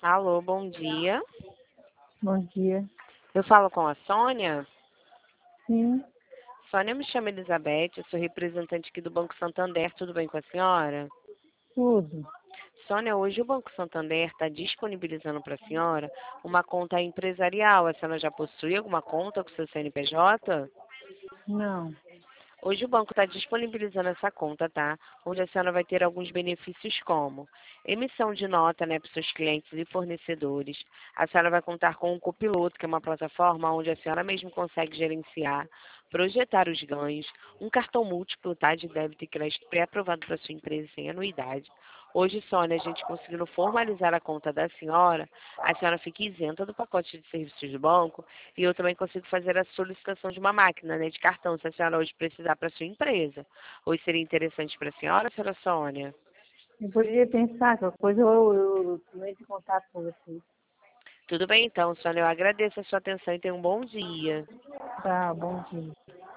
Alô, bom dia. Bom dia. Eu falo com a Sônia. Sim, Sônia, me chama Elizabeth, eu sou representante aqui do Banco Santander, tudo bem com a senhora? tudo. Sônia, hoje o Banco Santander está disponibilizando para a senhora uma conta empresarial. A senhora já possui alguma conta com seu CNPJ? Não. Hoje o banco está disponibilizando essa conta, tá? Onde a senhora vai ter alguns benefícios como emissão de nota, né, para os seus clientes e fornecedores. A senhora vai contar com o Copiloto, que é uma plataforma onde a senhora mesmo consegue gerenciar, projetar os ganhos, um cartão múltiplo, tá, de débito e crédito pré-aprovado para sua empresa sem anuidade. Hoje, Sônia, a gente conseguindo formalizar a conta da senhora, a senhora fica isenta do pacote de serviços do banco e eu também consigo fazer a solicitação de uma máquina, né, de cartão, se a senhora hoje precisar para sua empresa. Hoje seria interessante para a senhora Sônia? Eu poderia pensar, qualquer coisa eu entro em contato com você. Tudo bem então, Sônia, eu agradeço a sua atenção e tenha um bom dia. Tá, bom dia.